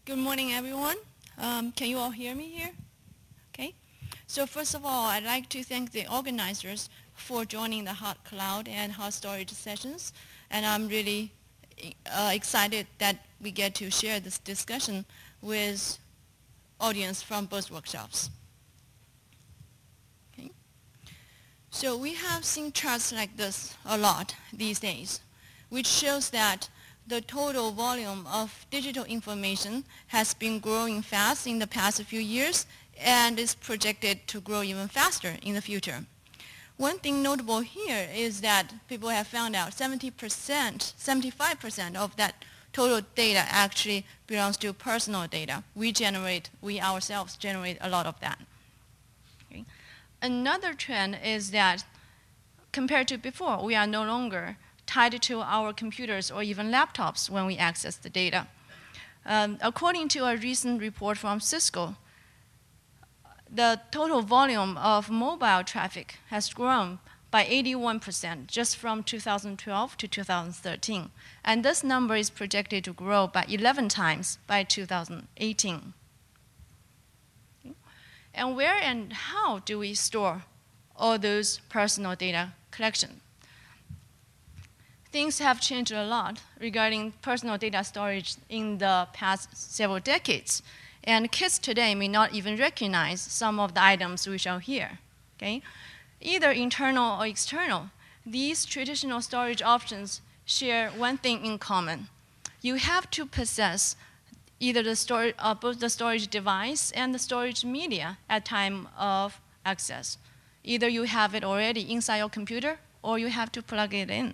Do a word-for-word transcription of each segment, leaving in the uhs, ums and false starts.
Good morning, everyone. Um, can you all hear me here? Okay. So first of all, I'd like to thank the organizers for joining the Hot Cloud and Hot Storage sessions. And I'm really uh, excited that we get to share this discussion with audience from both workshops. Okay. So we have seen charts like this a lot these days, which shows that the total volume of digital information has been growing fast in the past few years and is projected to grow even faster in the future. One thing notable here is that people have found out seventy percent, seventy-five percent of that total data actually belongs to personal data. We generate, we ourselves generate a lot of that. Okay. Another trend is that compared to before, we are no longer tied to our computers or even laptops when we access the data. Um, according to a recent report from Cisco, the total volume of mobile traffic has grown by eighty-one percent just from two thousand twelve to two thousand thirteen. And this number is projected to grow by eleven times by two thousand eighteen. And where and how do we store all those personal data collection? Things have changed a lot regarding personal data storage in the past several decades. And kids today may not even recognize some of the items we show here. Okay? Either internal or external, these traditional storage options share one thing in common. You have to possess either the storage, uh, both the storage device and the storage media at time of access. Either you have it already inside your computer or you have to plug it in.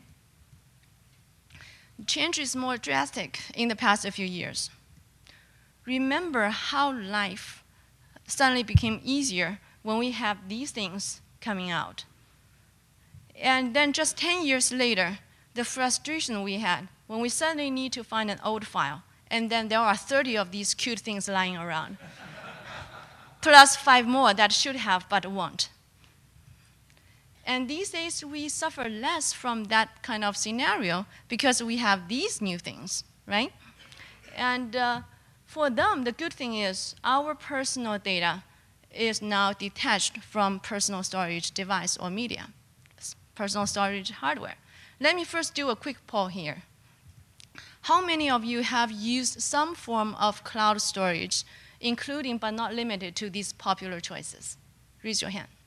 Change is more drastic in the past few years. Remember how life suddenly became easier when we have these things coming out. And then just ten years later, the frustration we had when we suddenly need to find an old file, and then there are thirty of these cute things lying around, plus five more that should have but won't. And these days, we suffer less from that kind of scenario because we have these new things, right? And uh, for them, the good thing is our personal data is now detached from personal storage device or media, personal storage hardware. Let me first do a quick poll here. How many of you have used some form of cloud storage, including but not limited to these popular choices? Raise your hand.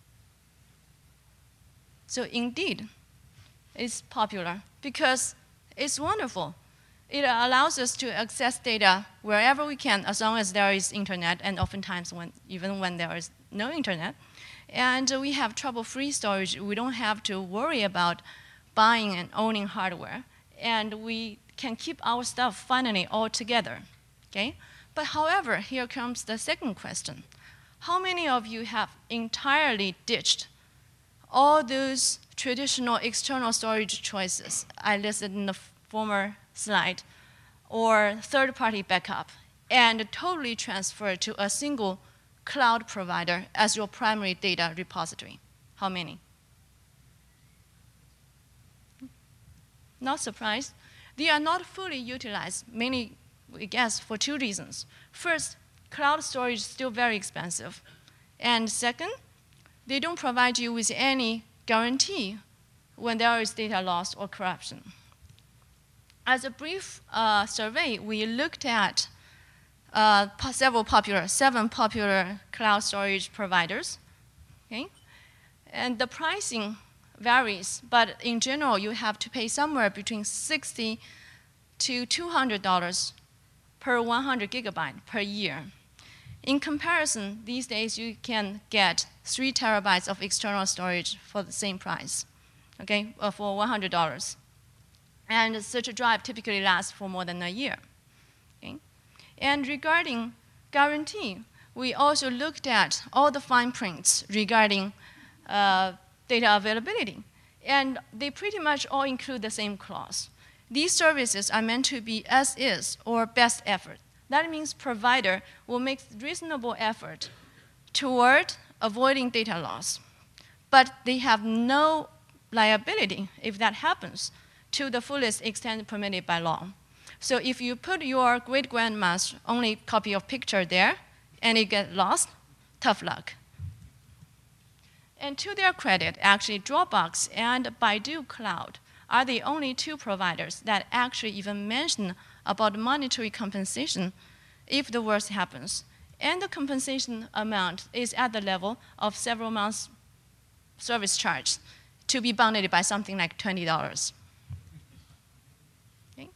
So indeed, it's popular because it's wonderful. It allows us to access data wherever we can as long as there is internet, and oftentimes when, even when there is no internet. And we have trouble-free storage. We don't have to worry about buying and owning hardware. And we can keep our stuff finally all together. Okay? But however, here comes the second question. How many of you have entirely ditched all those traditional external storage choices I listed in the former slide, or third-party backup, and totally transfer to a single cloud provider as your primary data repository? How many? Not surprised. They are not fully utilized, mainly, I guess, for two reasons. First, cloud storage is still very expensive. And second, they don't provide you with any guarantee when there is data loss or corruption. As a brief uh, survey, we looked at uh, several popular, seven popular cloud storage providers. Okay? And the pricing varies, but in general, you have to pay somewhere between sixty to two hundred dollars per one hundred gigabyte per year. In comparison, these days you can get three terabytes of external storage for the same price, okay, uh, for one hundred dollars. And such a drive typically lasts for more than a year. Okay? And regarding guarantee, we also looked at all the fine prints regarding uh, data availability. And they pretty much all include the same clause. These services are meant to be as is or best effort. That means provider will make reasonable effort toward avoiding data loss. But they have no liability if that happens to the fullest extent permitted by law. So if you put your great-grandma's only copy of picture there, and it gets lost, tough luck. And to their credit, actually, Dropbox and Baidu Cloud are the only two providers that actually even mention about monetary compensation if the worst happens. And the compensation amount is at the level of several months service charge to be bounded by something like twenty dollars. Okay.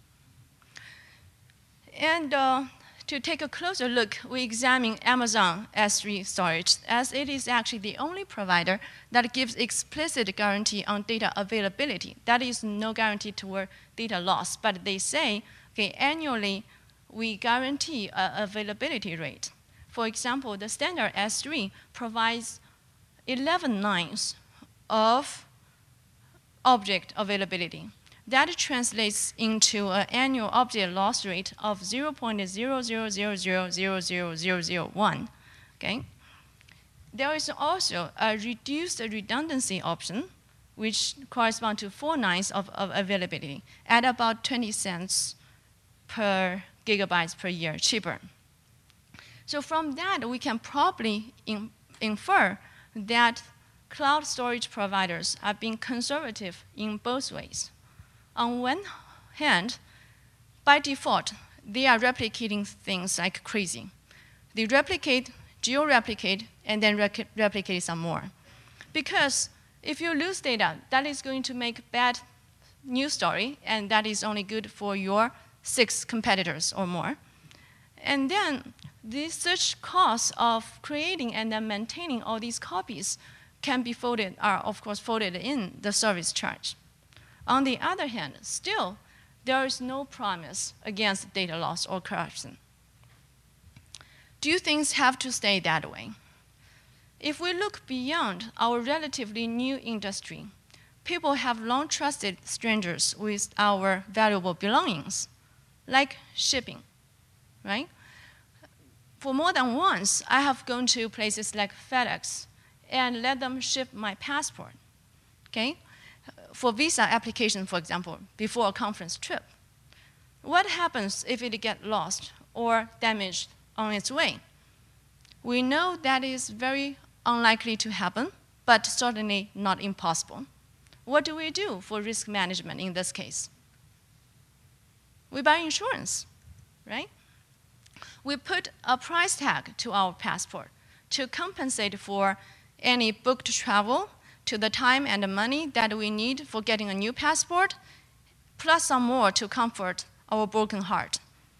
And uh, to take a closer look, we examine Amazon S three storage, as it is actually the only provider that gives explicit guarantee on data availability. That is no guarantee toward data loss, but they say, okay, annually we guarantee an availability rate. For example, the standard S three provides eleven nines of object availability. That translates into an annual object loss rate of zero point zero zero zero zero zero zero zero zero one. Okay? There is also a reduced redundancy option, which corresponds to four nines of, of availability at about twenty cents per gigabytes per year, cheaper. So from that, we can probably in, infer that cloud storage providers are being conservative in both ways. On one hand, by default, they are replicating things like crazy. They replicate, geo-replicate, and then rec replicate some more. Because if you lose data, that is going to make bad news story, and that is only good for your six competitors or more. And then the such costs of creating and then maintaining all these copies can be folded, are of course folded in the service charge. On the other hand, still, there is no promise against data loss or corruption. Do things have to stay that way? If we look beyond our relatively new industry, people have long trusted strangers with our valuable belongings, like shipping, right? For more than once, I have gone to places like FedEx and let them ship my passport, okay? For visa application, for example, before a conference trip. What happens if it gets lost or damaged on its way? We know that is very unlikely to happen, but certainly not impossible. What do we do for risk management in this case? We buy insurance, right? We put a price tag to our passport to compensate for any booked travel, to the time and the money that we need for getting a new passport, plus some more to comfort our broken heart.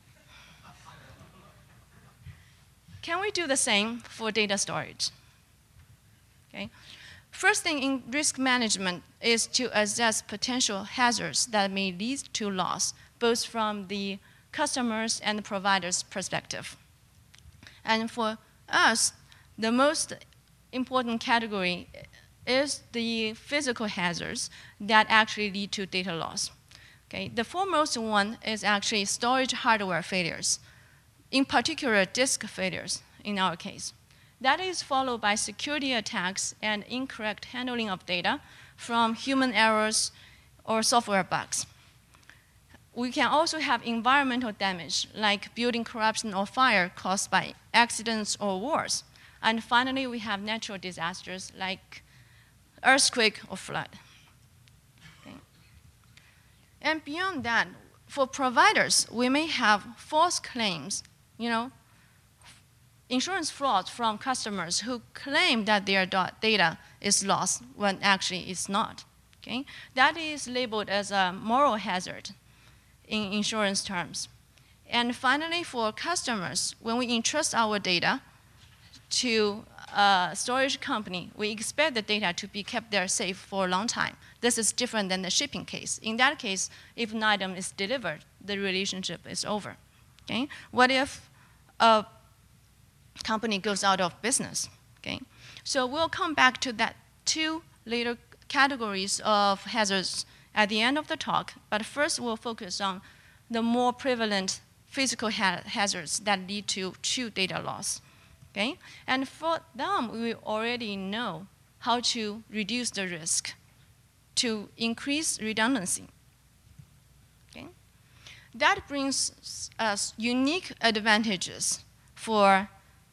Can we do the same for data storage? Okay. First thing in risk management is to assess potential hazards that may lead to loss, both from the customers and the provider's perspective. And for us, the most important category is the physical hazards that actually lead to data loss. Okay, the foremost one is actually storage hardware failures, in particular disk failures in our case. That is followed by security attacks and incorrect handling of data from human errors or software bugs. We can also have environmental damage, like building corruption or fire caused by accidents or wars. And finally, we have natural disasters like earthquake or flood. Okay. And beyond that, for providers, we may have false claims, you know, insurance fraud from customers who claim that their data is lost when actually it's not. Okay? That is labeled as a moral hazard in insurance terms. And finally, for customers, when we entrust our data to a storage company, we expect the data to be kept there safe for a long time. This is different than the shipping case. In that case, if an item is delivered, the relationship is over. Okay? What if a company goes out of business? Okay? So we'll come back to that two later categories of hazards at the end of the talk, but first we'll focus on the more prevalent physical ha hazards that lead to true data loss. Okay? And for them, we already know how to reduce the risk to increase redundancy. Okay? That brings us unique advantages for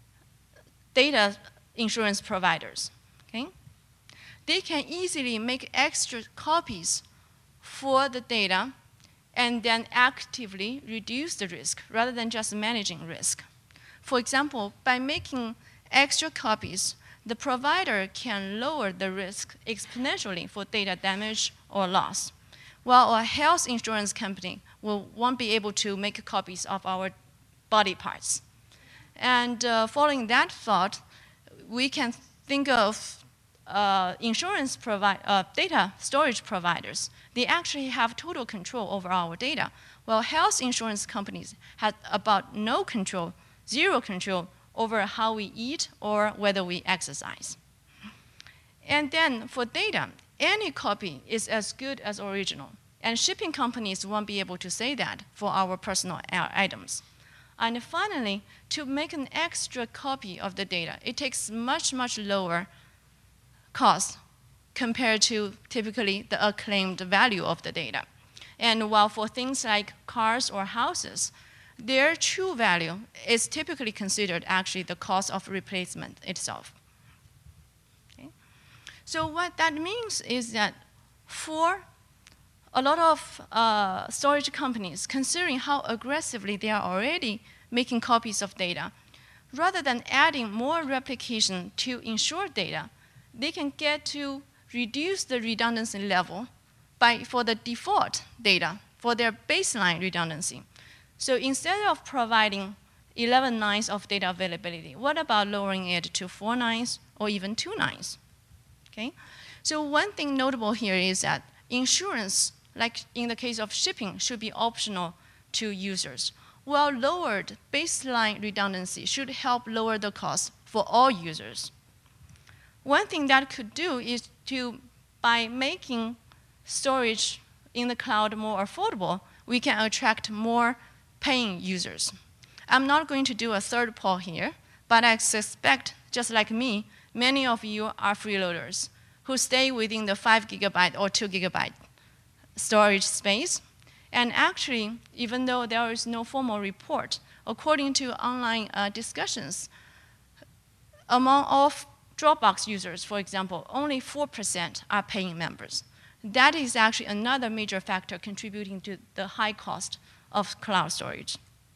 data insurance providers. Okay? They can easily make extra copies for the data and then actively reduce the risk rather than just managing risk. For example, by making extra copies, the provider can lower the risk exponentially for data damage or loss, while a health insurance company will, won't be able to make copies of our body parts. And uh, following that thought, we can think of uh, insurance provi uh, data storage providers. They actually have total control over our data, while health insurance companies have about no control, zero control over how we eat or whether we exercise. And then for data, any copy is as good as original. And shipping companies won't be able to say that for our personal items. And finally, to make an extra copy of the data, it takes much, much lower cost compared to typically the acclaimed value of the data. And while for things like cars or houses, their true value is typically considered actually the cost of replacement itself. Okay? So what that means is that for a lot of uh, storage companies, considering how aggressively they are already making copies of data, rather than adding more replication to ensure data, they can get to reduce the redundancy level by, for the default data, for their baseline redundancy. So instead of providing eleven nines of data availability, what about lowering it to four nines or even two nines? Okay? So one thing notable here is that insurance, like in the case of shipping, should be optional to users, while lowered baseline redundancy should help lower the cost for all users. One thing that could do is to, by making storage in the cloud more affordable, we can attract more paying users. I'm not going to do a third poll here, but I suspect, just like me, many of you are freeloaders who stay within the five gigabyte or two gigabyte storage space. And actually, even though there is no formal report, according to online uh, discussions, among all Dropbox users, for example, only four percent are paying members. That is actually another major factor contributing to the high cost of cloud storage.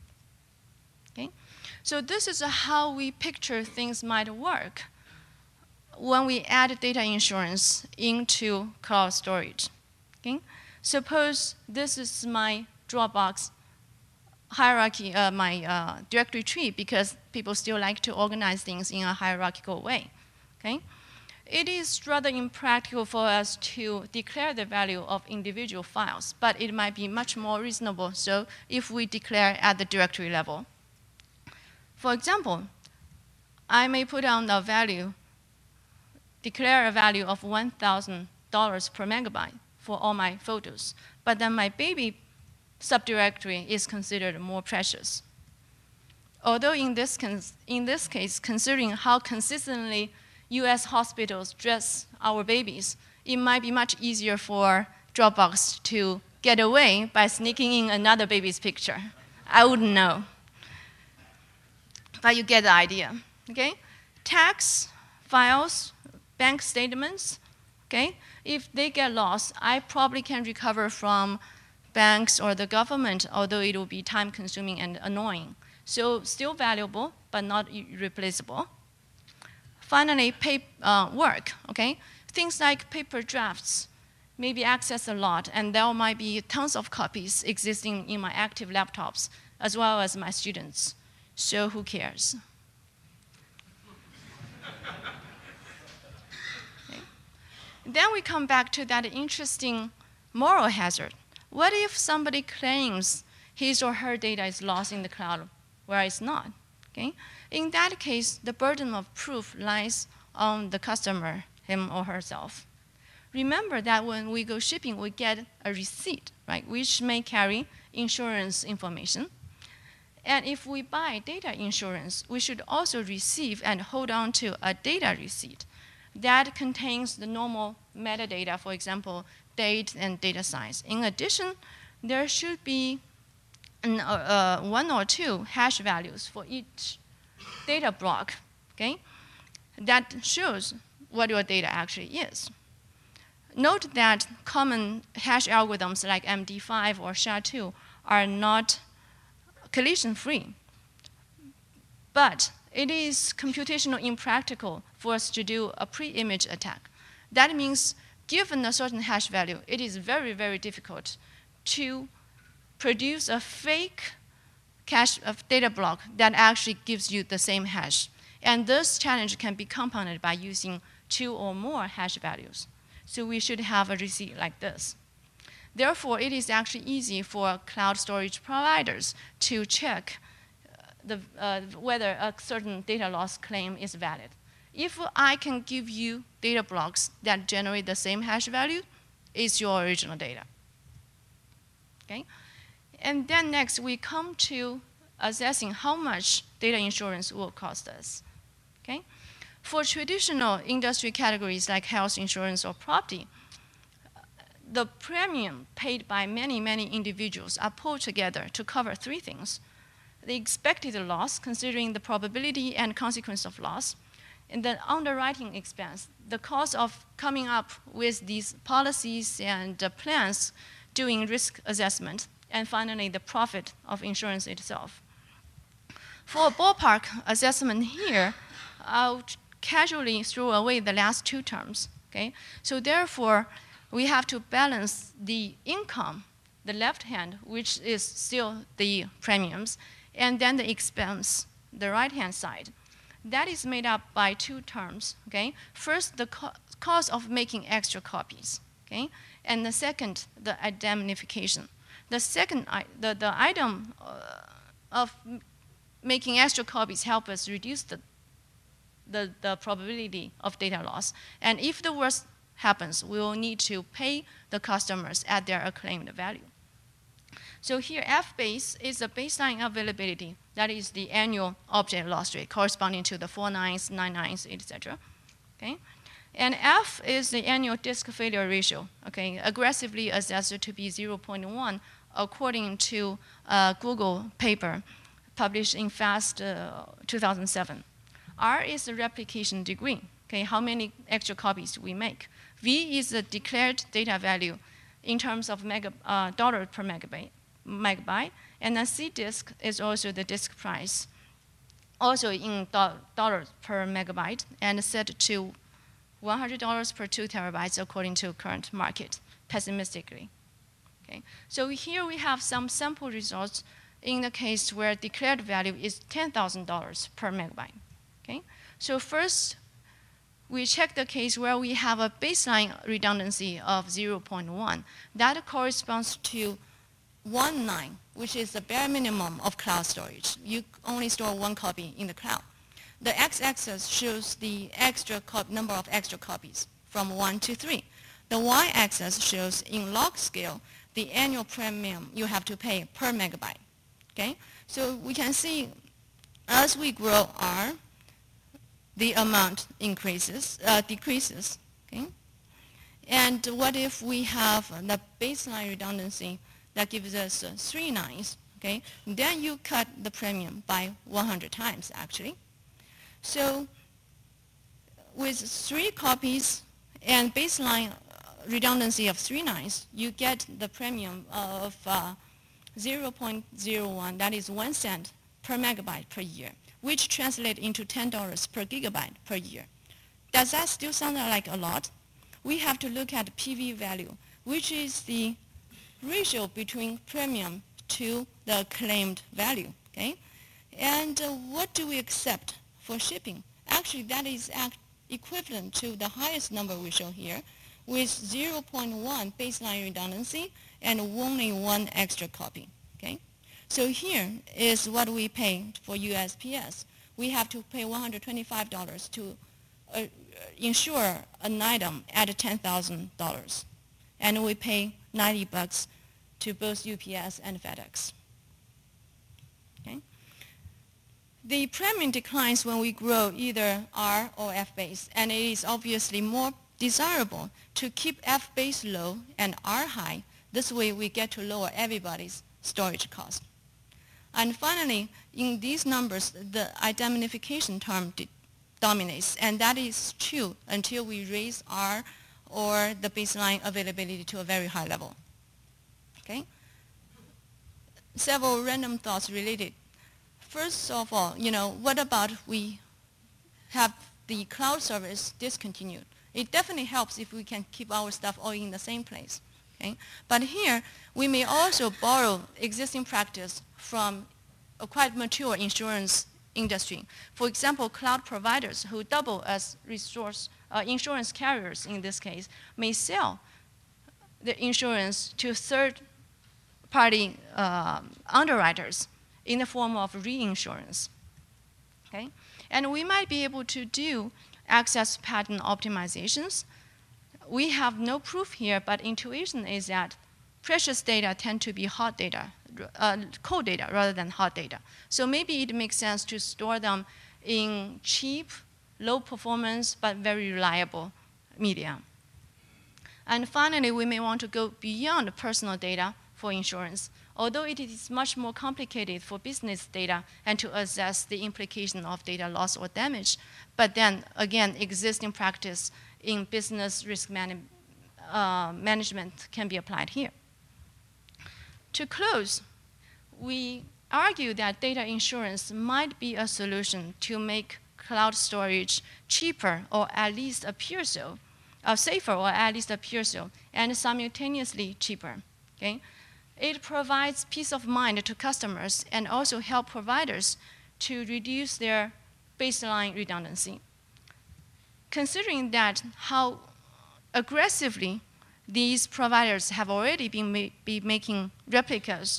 Okay? So this is how we picture things might work when we add data insurance into cloud storage. Okay? Suppose this is my Dropbox hierarchy, uh, my uh, directory tree, because people still like to organize things in a hierarchical way. Okay? It is rather impractical for us to declare the value of individual files, but it might be much more reasonable so if we declare at the directory level. For example, I may put down a value, declare a value of one thousand dollars per megabyte for all my photos, but then my baby subdirectory is considered more precious. Although in this, in this case, considering how consistently U S hospitals dress our babies, it might be much easier for Dropbox to get away by sneaking in another baby's picture. I wouldn't know. But you get the idea, okay? Tax files, bank statements, okay? If they get lost, I probably can recover from banks or the government, although it will be time-consuming and annoying. So still valuable, but not irreplaceable. Finally, pay, uh, work, okay? Things like paper drafts may be accessed a lot, and there might be tons of copies existing in my active laptops, as well as my students. So who cares? Okay. Then we come back to that interesting moral hazard. What if somebody claims his or her data is lost in the cloud where it's not? Okay? In that case, the burden of proof lies on the customer, him or herself. Remember that when we go shipping, we get a receipt, right, which may carry insurance information. And if we buy data insurance, we should also receive and hold on to a data receipt that contains the normal metadata, for example, date and data size. In addition, there should be an, uh, one or two hash values for each data block, okay? That shows what your data actually is. Note that common hash algorithms like M D five or S H A two are not collision-free, but it is computational impractical for us to do a pre-image attack. That means given a certain hash value, it is very, very difficult to produce a fake cache of data block that actually gives you the same hash. And this challenge can be compounded by using two or more hash values. So we should have a receipt like this. Therefore, it is actually easy for cloud storage providers to check the, uh, whether a certain data loss claim is valid. If I can give you data blocks that generate the same hash value, it's your original data. Okay? And then next, we come to assessing how much data insurance will cost us. Okay? For traditional industry categories like health insurance or property, the premium paid by many, many individuals are pulled together to cover three things: the expected loss, considering the probability and consequence of loss, and the underwriting expense, the cost of coming up with these policies and uh, plans, doing risk assessment, and finally, the profit of insurance itself. For a ballpark assessment here, I'll casually throw away the last two terms, okay? So therefore, we have to balance the income, the left hand, which is still the premiums, and then the expense, the right-hand side. That is made up by two terms, okay? First, the co cost of making extra copies, okay? And the second, the indemnification. The second, the, the item uh, of making extra copies help us reduce the, the, the probability of data loss. And if the worst happens, we will need to pay the customers at their acclaimed value. So here, F base is the baseline availability. That is the annual object loss rate corresponding to the four nines, nine nines, et cetera. Okay? And F is the annual disk failure ratio, okay, aggressively assessed to be zero point one according to a Google paper published in FAST uh, two thousand seven. R is the replication degree, okay, how many extra copies we make. V is the declared data value in terms of mega, uh, dollar per megabyte, megabyte. And then C disk is also the disk price, also in do dollars per megabyte, and set to one hundred dollars per two terabytes according to current market, pessimistically. Okay. So here we have some sample results in the case where declared value is ten thousand dollars per megabyte. Okay. So first, we check the case where we have a baseline redundancy of zero point one. That corresponds to one nine, which is the bare minimum of cloud storage. You only store one copy in the cloud. The x-axis shows the extra number of extra copies from one to three. The y-axis shows in log scale the annual premium you have to pay per megabyte. Okay? So we can see as we grow R, the amount increases, uh, decreases. Okay? And what if we have the baseline redundancy that gives us uh, three nines? Okay? Then you cut the premium by one hundred times, actually. So with three copies and baseline redundancy of three nines, you get the premium of uh, zero point zero one, that is one cent per megabyte per year, which translates into ten dollars per gigabyte per year. Does that still sound like a lot? We have to look at P V value, which is the ratio between premium to the claimed value, okay? And uh, what do we accept for shipping? Actually, that is act equivalent to the highest number we show here, with zero point one baseline redundancy and only one extra copy, okay? So here is what we pay for U S P S. We have to pay one hundred twenty-five dollars to uh, insure an item at ten thousand dollars. And we pay ninety bucks to both U P S and FedEx. Okay? The premium declines when we grow either R or F base, and it is obviously more desirable to keep F base low and R high. This way we get to lower everybody's storage cost. And finally, in these numbers, the indemnification term dominates, and that is true until we raise R or the baseline availability to a very high level. Okay? Several random thoughts related. First of all, you know, what about we have the cloud service discontinued? It definitely helps if we can keep our stuff all in the same place. Okay? But here, we may also borrow existing practice from a quite mature insurance industry. For example, cloud providers who double as resource, uh, insurance carriers in this case, may sell the insurance to third-party uh, underwriters in the form of reinsurance. Okay? And we might be able to do access pattern optimizations. We have no proof here, but intuition is that precious data tend to be hot data, uh, cold data rather than hot data. So maybe it makes sense to store them in cheap, low performance, but very reliable media. And finally, we may want to go beyond personal data for insurance, although it is much more complicated for business data and to assess the implication of data loss or damage. But then, again, existing practice in business risk man uh, management can be applied here. To close, we argue that data insurance might be a solution to make cloud storage cheaper or at least appear so, uh, safer or at least appear so, and simultaneously cheaper. Okay? It provides peace of mind to customers and also help providers to reduce their baseline redundancy. Considering that how aggressively these providers have already been ma be making replicas,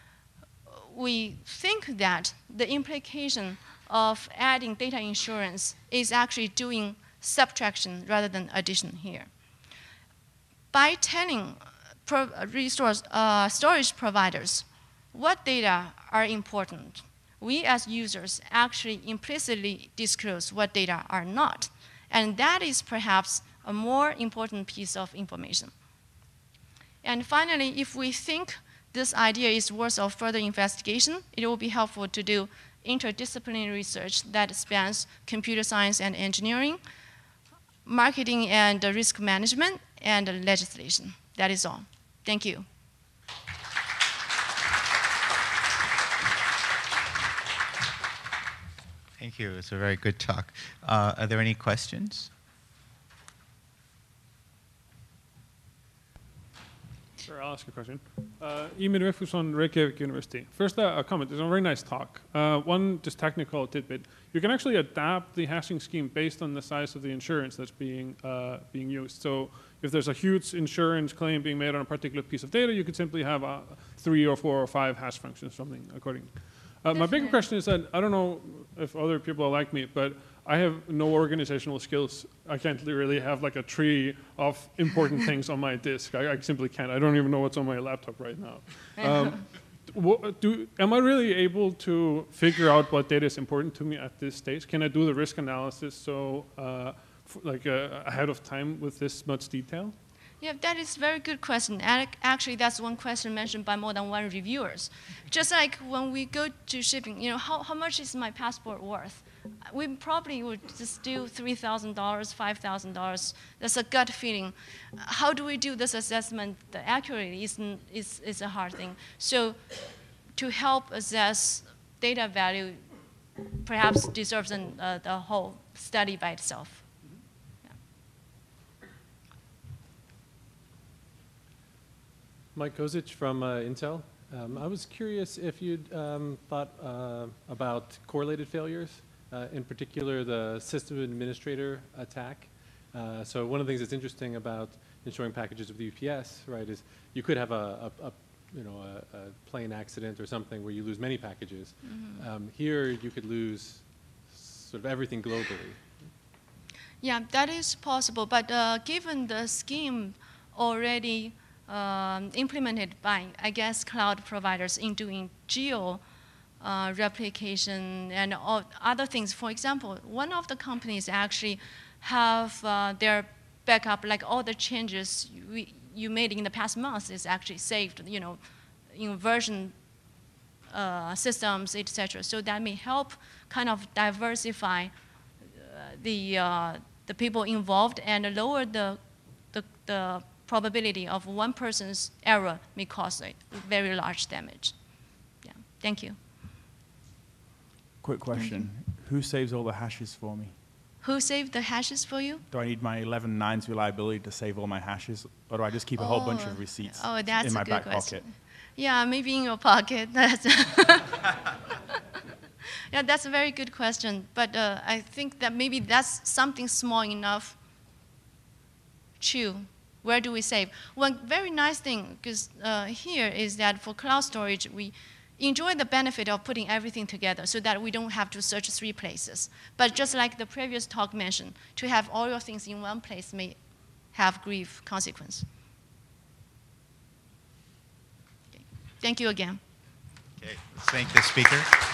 we think that the implication of adding data insurance is actually doing subtraction rather than addition here. By telling pro resource, uh, storage providers what data are important, we as users actually implicitly disclose what data are not. And that is perhaps a more important piece of information. And finally, if we think this idea is worth of further investigation, it will be helpful to do interdisciplinary research that spans computer science and engineering, marketing and risk management, and legislation. That is all. Thank you. Thank you. It's a very good talk. Uh, are there any questions? Sure, I'll ask a question. Uh, Emil Refusson, Reykjavik University. First, uh, a comment. It's a very nice talk. Uh, one just technical tidbit. You can actually adapt the hashing scheme based on the size of the insurance that's being, uh, being used. So if there's a huge insurance claim being made on a particular piece of data, you could simply have uh, three or four or five hash functions, something according. Uh, my bigger question is that I don't know if other people are like me, but I have no organizational skills. I can't really have like a tree of important things on my disk. I, I simply can't. I don't even know what's on my laptop right now. Um, what, do, am I really able to figure out what data is important to me at this stage? Can I do the risk analysis so uh, f like uh, ahead of time with this much detail? Yeah, that is a very good question. And actually, that's one question mentioned by more than one reviewers. Just like when we go to shipping, you know, how, how much is my passport worth? We probably would just do three thousand dollars, five thousand dollars. That's a gut feeling. How do we do this assessment accurately is, is, is a hard thing. So to help assess data value perhaps deserves an, uh, the whole study by itself. Mike Kozic from uh, Intel. Um, I was curious if you'd um, thought uh, about correlated failures, uh, in particular the system administrator attack. Uh, so one of the things that's interesting about insuring packages with U P S, right, is you could have a, a, a you know, a, a plane accident or something where you lose many packages. Mm-hmm. um, here you could lose sort of everything globally. Yeah, that is possible, but uh, given the scheme already Um, implemented by, I guess, cloud providers in doing geo uh, replication and all other things. For example, one of the companies actually have uh, their backup, like all the changes we, you made in the past months is actually saved, you know, in version uh, systems, et cetera. So that may help kind of diversify uh, the, uh, the people involved and lower the, the, the probability of one person's error may cause a very large damage. Yeah, thank you. Quick question. Who saves all the hashes for me? Who saved the hashes for you? Do I need my eleven nines reliability to save all my hashes, or do I just keep a whole bunch Oh, of receipts oh, that's in my a good back question. pocket? Yeah, maybe in your pocket. That's yeah, that's a very good question. But uh, I think that maybe that's something small enough. Chew. Where do we save? One very nice thing because uh, here is that for cloud storage, we enjoy the benefit of putting everything together so that we don't have to search three places. But just like the previous talk mentioned, to have all your things in one place may have grief consequence. Okay. Thank you again. Okay, let's thank the speaker.